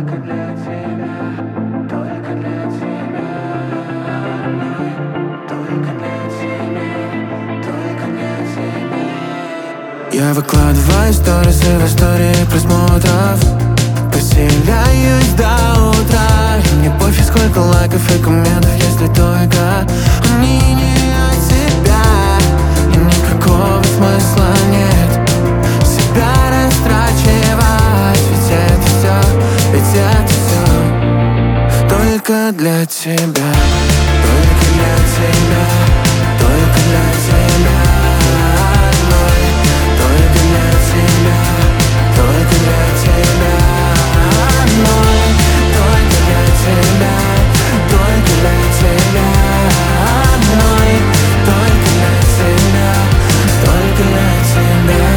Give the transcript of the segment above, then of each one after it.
Только для тебя, только для тебя, только для тебя, только для тебя. Я выкладываю сторисы в истории просмотров, поселяюсь до утра. И мне пофиг, сколько лайков и комментов, если только они не от тебя. И никакого смысла нет себя растрачивать, ведь это все только для тебя, только для тебя, только для тебя, одной, только для тебя, только для тебя, одной, только для тебя, только для тебя, одной, только для тебя, только для тебя.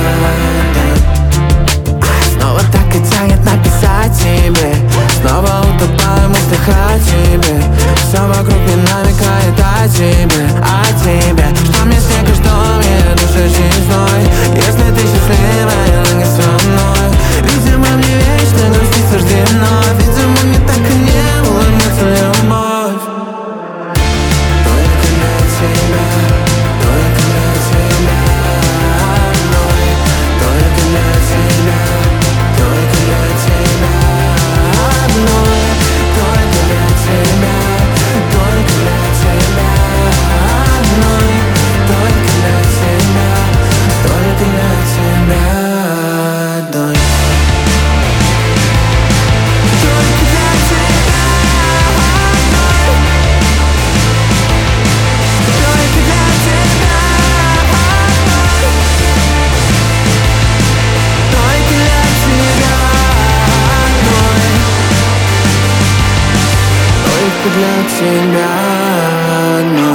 Снова так и тянет написать тебе, снова утопаю в мыслях о тебе. Все вокруг не намекает о тебе, Что мне снег и что мне душащий зной. Если ты счастливая, но не со мной, видимо, мне вечно грустить суждено. Видимо, мне так и не улыбнется любовь. Только для тебя, только для тебя, одной, только для тебя, только для тебя, одной, только для тебя, только для тебя, одной, только для тебя, только для тебя, одной. Только для тебя, одной, только для тебя, одной, только для тебя, одной, только для тебя, одной.